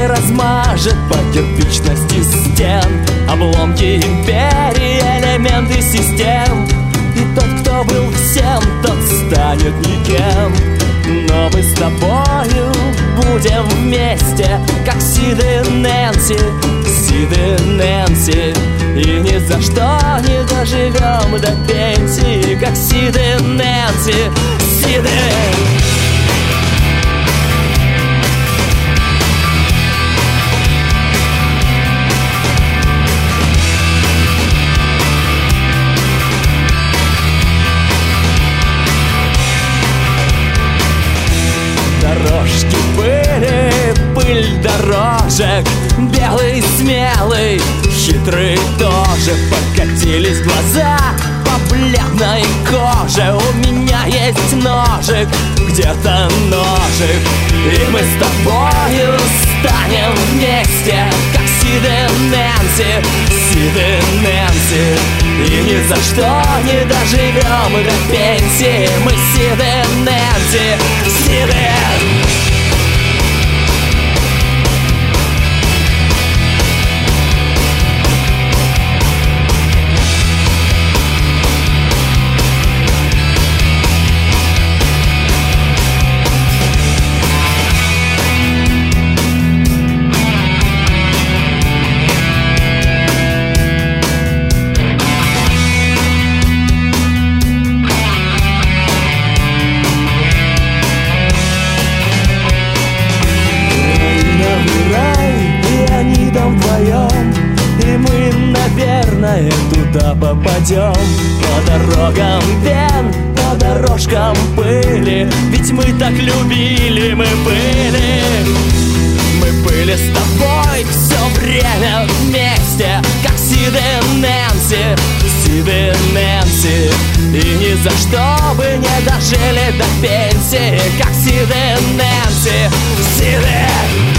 не размажет по кирпичности стен обломки империи, элементы систем. И тот, кто был всем, тот станет никем. Но мы с тобою будем вместе, как Сид и Нэнси, Сид и Нэнси. И ни за что не доживем до пенсии, как Сид и Нэнси, Сид и... Дорожки пыли, пыль дорожек, белый, смелый, хитрый тоже. Покатились глаза по бледной коже. У меня есть ножик, где-то ножик. И мы с тобою станем вместе, как Сид и Нэнси, Сид и Нэнси. И ни за что не доживем до пенсии. Мы Сид и Нэнси, Сид и... И мы, наверное, туда попадем. По дорогам вен, по дорожкам пыли. Ведь мы так любили, мы были. Мы были с тобой все время вместе, как Сид и Нэнси, Сид и Нэнси. И ни за что бы не дожили до пенсии, как Сид и Нэнси, Сид и...